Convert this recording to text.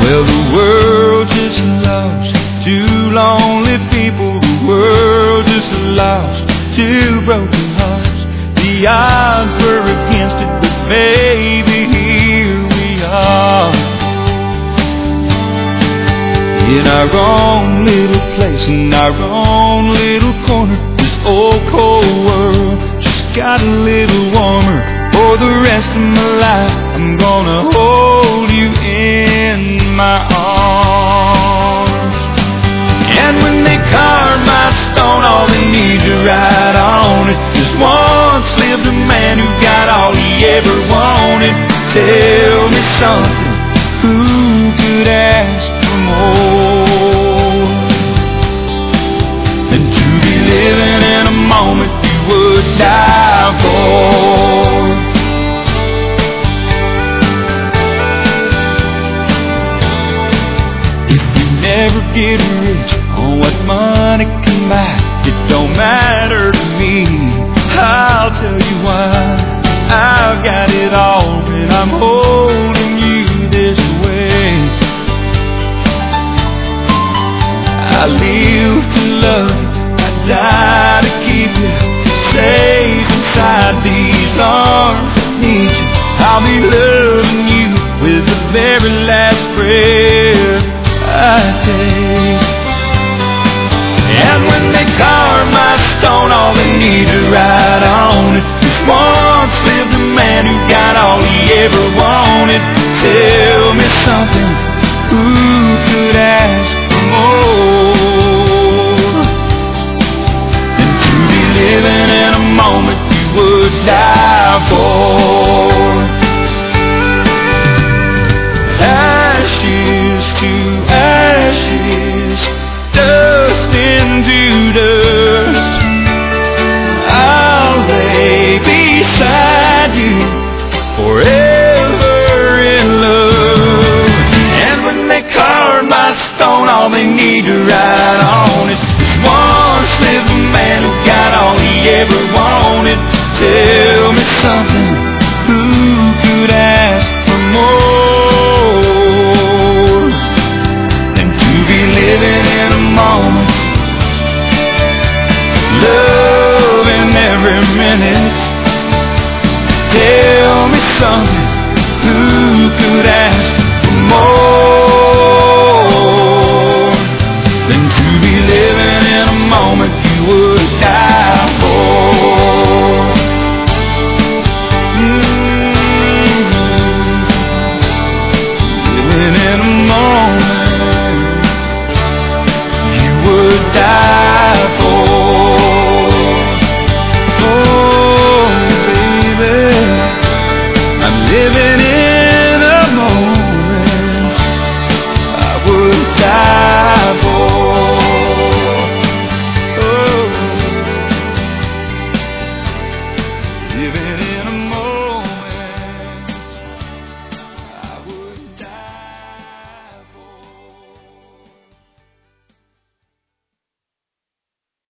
Well, the world just lost two lonely people. The world just lost two broken hearts. The odds were against it, but baby, here we are. In our own little place, in our own little corner, this old cold world just got a little warmer. For the rest of my life, I'm gonna hold you in my arms. And when they carve my stone, all they need to write on it is once lived a man who got all he ever wanted. Tell me something, who could ask for more than to be living in a moment you would die for? Never get rich on what money can buy. It don't matter to me, I'll tell you why. I've got it all and I'm